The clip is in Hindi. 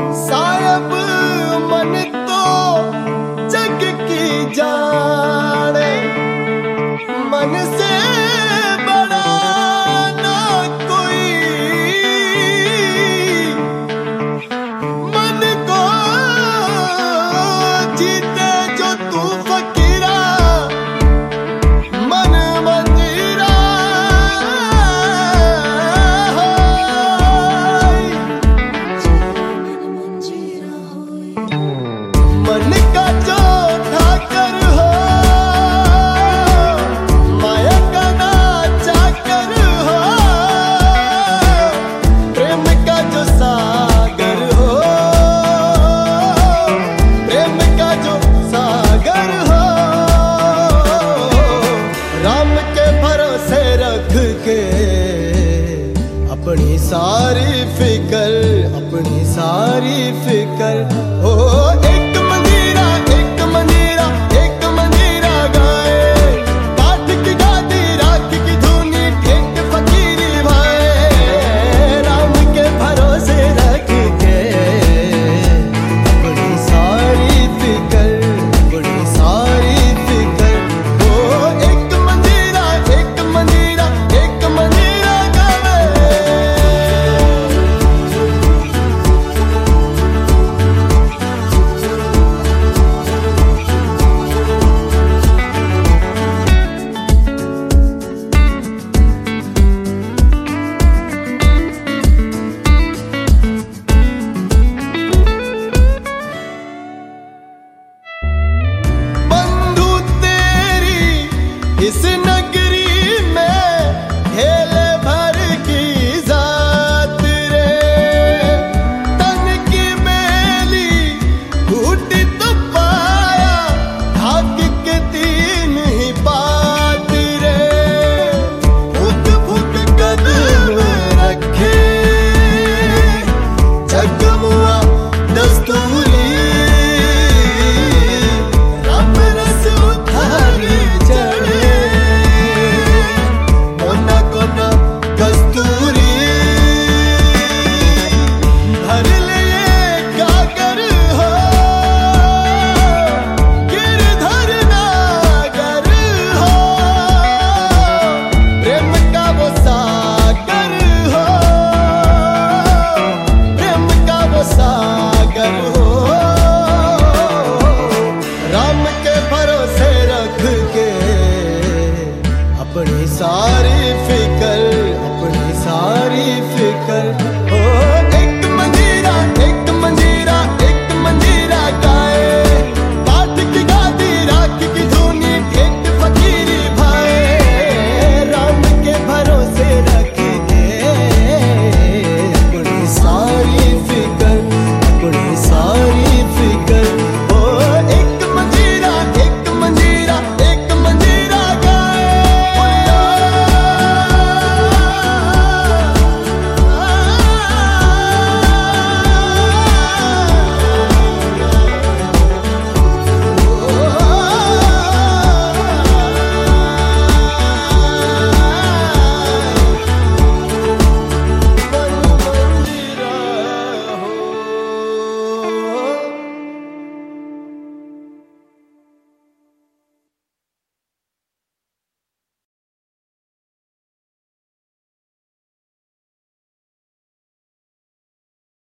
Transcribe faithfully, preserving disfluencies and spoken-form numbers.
साहब मन तो जग की जाने, मन से बड़ा ना कोई, मन को जीते जो तू फकीरा, मन मंजीरा मन का जो ठाकर हो, माया का ना चाकर हो, प्रेम का जो सागर हो, प्रेम का जो सागर हो, राम के भरोसे रख के अपनी सारी फिकर, अपनी सारी फिकर हो।